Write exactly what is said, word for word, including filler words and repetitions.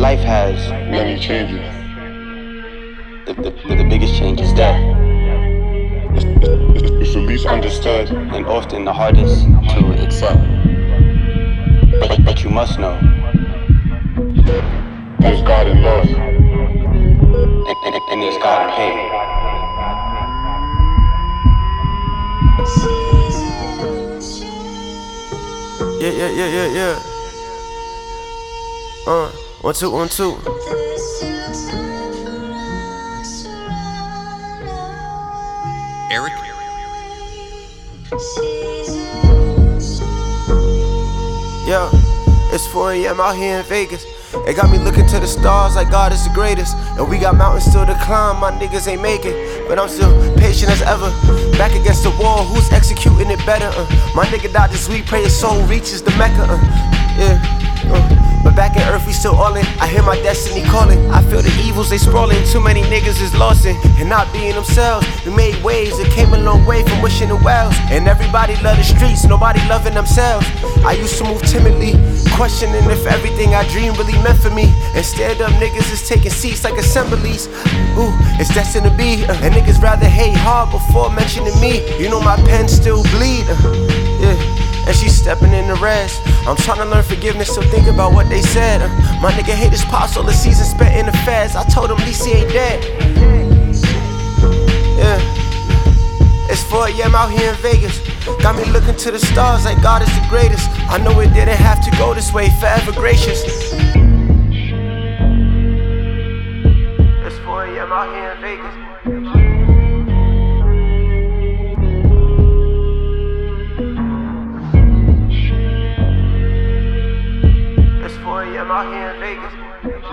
Life has many changes. The, the, the biggest change is death. It's, it's, it's the least understood and often the hardest to accept. But, but you must know there's God in love, and, and, and there's God in pain. Yeah, yeah, yeah, yeah, yeah. Uh, one, two, one, two. Eric? Yeah, it's four A M out here in Vegas. It got me looking to the stars like God is the greatest. And we got mountains still to climb, my niggas ain't making. But I'm still patient as ever. Back against the wall, who's executing it better? Uh, my nigga died this week, pray his soul reaches the Mecca. Uh, yeah, uh. But back in earth we still all in. I hear my destiny calling. I feel the evils they sprawling. Too many niggas is lost in and not being themselves. We made waves, it came a long way from wishing the wells. And everybody love the streets, nobody loving themselves. I used to move timidly, questioning if everything I dreamed really meant for me. Instead of niggas is taking seats like assemblies. Ooh, it's destined to be. Uh, and niggas rather hate hard before mentioning me. You know my pen still bleed. Uh, yeah. And she's stepping in the rest. I'm trying to learn forgiveness, so think about what they said. uh, My nigga hate his pops, all the season spent in the feds. I told him Lisi ain't dead. Yeah, it's four A M out here in Vegas. Got me looking to the stars like God is the greatest. I know it didn't have to go this way, forever gracious. It's four A M out here in Vegas. I'm out here in Vegas.